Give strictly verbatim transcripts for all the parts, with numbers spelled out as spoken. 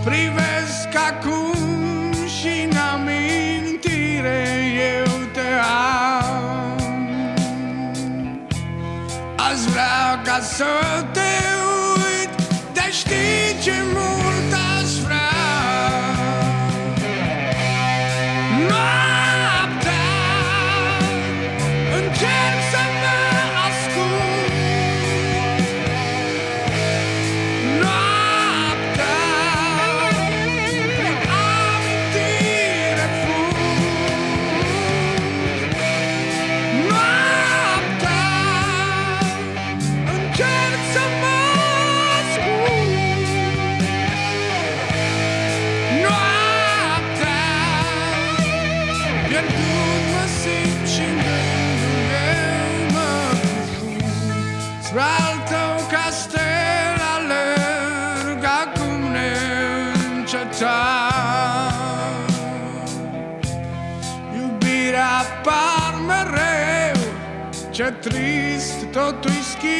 Privesc acum și în amintire eu te am. Aș vrea ca să te uit, dar știi ce mult aș vrea. Noaptea încerc să mă ascult. Noaptea prin amintire fug. Noaptea încerc să mă ascult. Noaptea pierdut mă simt și-n gândul meu mă cufund. Spre al tău castel alerg acum neîncetat. Iubirea par mereu, ce trist totul-i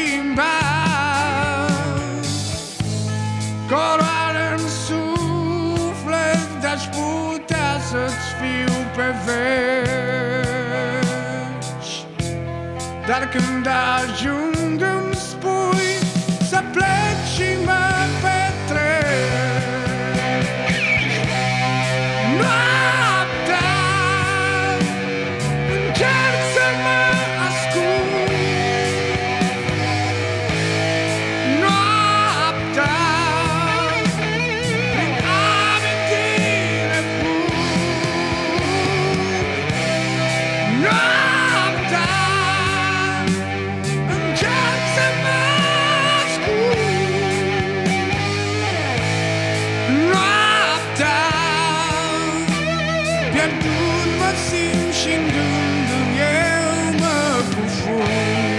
schimbat. Coroare-n suflet, de-aș putea să-ți fiu pe veci. Dar când ajung îmi spui să pleci și mă petreci. Noaptea încerc să mă ascult. Noaptea prin amintire fug. Noaptea încerc să mă ascult. Noaptea pierdut mă simt și-n gândul eu mă cufund.